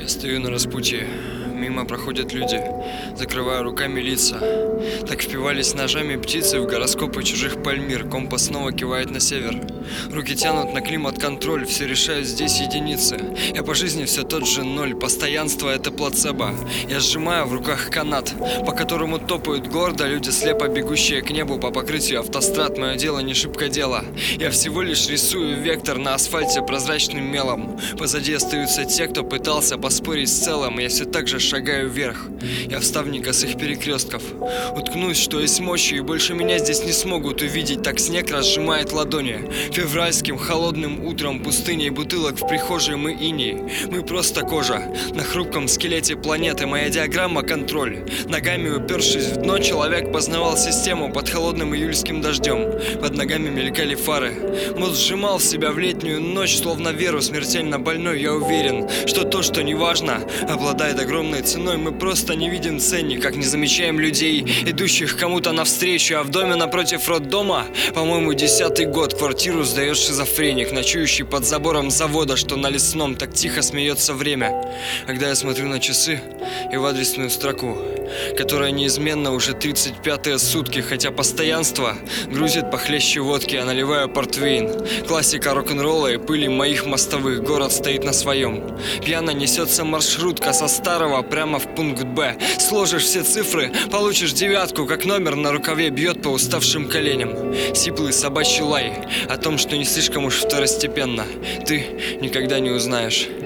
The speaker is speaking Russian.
Я стою на распутье, мимо проходят люди, закрывая руками лица. Так впивались ножами птицы в гороскопы чужих пальмир. Компас снова кивает на север. Руки тянут на климат-контроль, все решают здесь единицы. Я по жизни все тот же ноль, постоянство это плацебо. Я сжимаю в руках канат, по которому топают гордо люди, слепо бегущие к небу по покрытию автострад. Мое дело не шибко дело, я всего лишь рисую вектор на асфальте прозрачным мелом. Позади остаются те, кто пытался поспорить с целым. Я все так же шагаю вверх. Я вставник косых перекрестков. Уткнусь, что есть мощи, и больше меня здесь не смогут увидеть. Так снег разжимает ладони. Февральским холодным утром пустыней бутылок в прихожей мы иней. Мы просто кожа на хрупком скелете планеты. Моя диаграмма — контроль. Ногами упершись в дно, человек познавал систему под холодным июльским дождем. Под ногами мелькали фары. Мозг сжимал себя в летнюю ночь, словно веру смертельно больной. Я уверен, что то, что не важно, обладает огромной ценой. Мы просто не видим ценник, как не замечаем людей, идущих кому-то навстречу. А в доме напротив роддома, по-моему, 10-й год, квартиру сдает шизофреник, ночующий под забором завода, что на Лесном так тихо смеется время. Когда я смотрю на часы и в адресную строку, которая неизменно уже 35-е сутки, хотя постоянство грузит похлеще водки, я наливаю портвейн. Классика рок-н-ролла и пыли моих мостовых, город стоит на своем. Пьяно несется маршрутка со старого прямо в пункт Б. Сложишь все цифры, получишь девятку, как номер на рукаве бьет по уставшим коленям. Сиплый собачий лай о том, что не слишком уж второстепенно, ты никогда не узнаешь.